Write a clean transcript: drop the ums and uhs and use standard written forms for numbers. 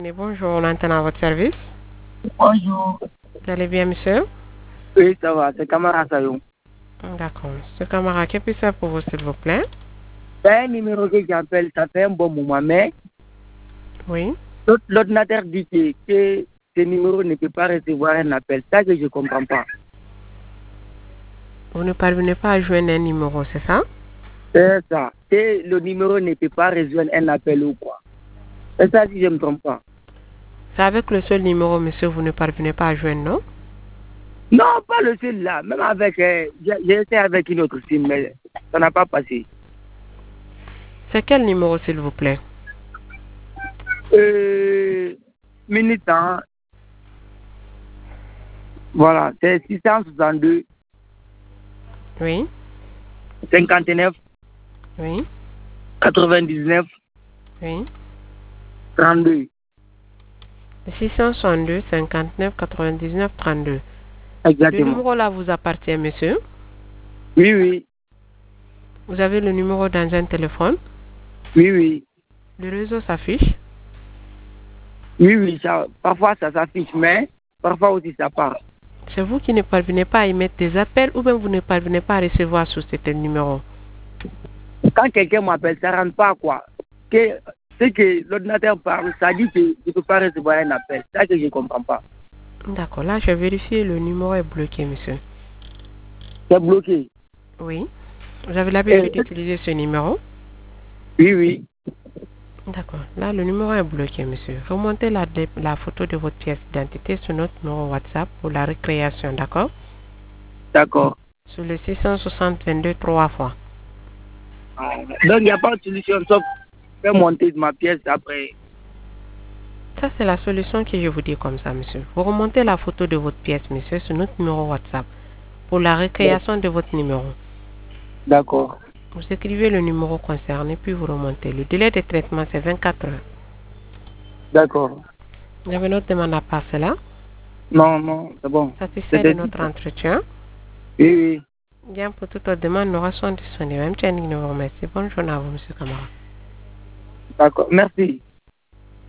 Et bonjour, on entend à votre service. Bonjour. Vous allez bien, monsieur? Oui, ça va, c'est Camara Sayon. D'accord. Monsieur Camara, que puis-je faire pour vous, s'il vous plaît? C'est un numéro que j'appelle, ça fait un bon moment, mais Oui. l'ordinateur dit que ce numéro ne peut pas recevoir un appel. Ça que je ne comprends pas. Vous ne parvenez pas à joindre un numéro, c'est ça? C'est ça. Que le numéro ne peut pas rejoindre un appel ou quoi. C'est ça si je ne me trompe pas. C'est avec le seul numéro, monsieur, vous ne parvenez pas à joindre, non? Non, pas le seul là. Même avec, j'ai essayé avec une autre SIM, mais ça n'a pas passé. C'est quel numéro, s'il vous plaît? Minute, hein. Voilà, c'est 662 Oui. 59 Oui. 99 Oui. 32. 662 59 99 32. Le Exactement. numéro là vous appartient, monsieur? Oui, oui. Vous avez le numéro dans un téléphone? Oui, oui. Le réseau s'affiche? Oui, oui. Parfois, ça s'affiche, mais parfois aussi, ça part. C'est vous qui ne parvenez pas à émettre des appels ou bien vous ne parvenez pas à recevoir sur ce numéro? Quand quelqu'un m'appelle, ça ne rentre pas, quoi. C'est que l'ordinateur parle, ça dit que je ne peux pas recevoir un appel. C'est ça que je ne comprends pas. D'accord, là, je vais vérifier, le numéro est bloqué, monsieur. C'est bloqué. Oui. Vous avez l'habitude d'utiliser ce numéro? Oui, oui. D'accord. Là, le numéro est bloqué, monsieur. Remontez la photo de votre pièce d'identité sur notre numéro WhatsApp pour la récréation, d'accord? D'accord. Sur le 660 22 3 fois. Donc, il n'y a pas de solution sauf faire monter ma pièce après. Ça, c'est la solution que je vous dis comme ça, monsieur. Vous remontez la photo de votre pièce, monsieur, sur notre numéro WhatsApp pour la récréation de votre numéro. D'accord. Vous écrivez le numéro concerné, puis vous remontez. Le délai de traitement, c'est 24 heures. D'accord. Vous avez notre demande à part cela? Non, non, c'est bon. Satisfait de notre entretien? Oui, oui. Bien, pour toute autre demande, nous restons disponibles. Même nous vous remercie. Bonne journée à vous, monsieur Camara. D'accord. Merci.